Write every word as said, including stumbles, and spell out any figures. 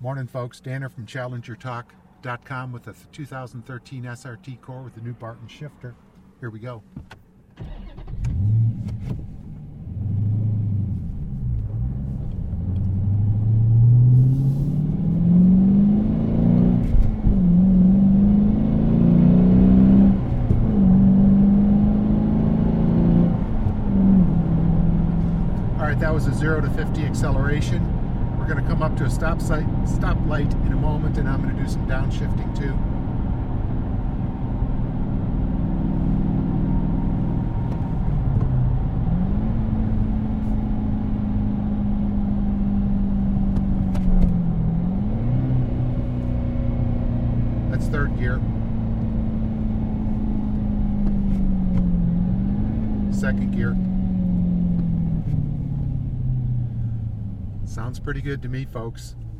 Morning, folks. Danner from Challenger Talk dot com with a two thousand thirteen S R T Core with the new Barton shifter. Here we go. All right, that was a zero to fifty acceleration. We're going to come up to a stop site, stop light in a moment, and I'm going to do some downshifting too. That's third gear. Second gear. Sounds pretty good to me, folks.